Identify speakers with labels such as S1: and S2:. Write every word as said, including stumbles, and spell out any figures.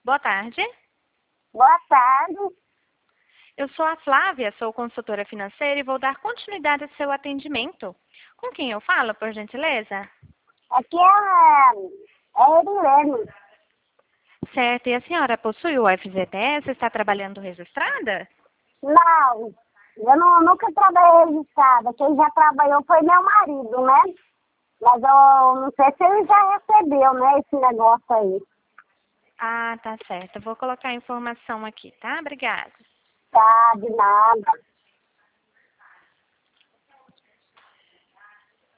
S1: Boa tarde.
S2: Boa tarde.
S1: Eu sou a Flávia, sou consultora financeira e vou dar continuidade ao seu atendimento. Com quem eu falo, por gentileza?
S2: Aqui é, é a Erilene.
S1: Certo, e a senhora possui o F Z T S? Está trabalhando registrada?
S2: Não, eu não, nunca trabalhei registrada. Quem já trabalhou foi meu marido, né? Mas eu não sei se ele já recebeu, né, esse negócio aí.
S1: Ah, tá certo. Eu vou colocar a informação aqui, tá? Obrigada.
S2: Tá, de nada.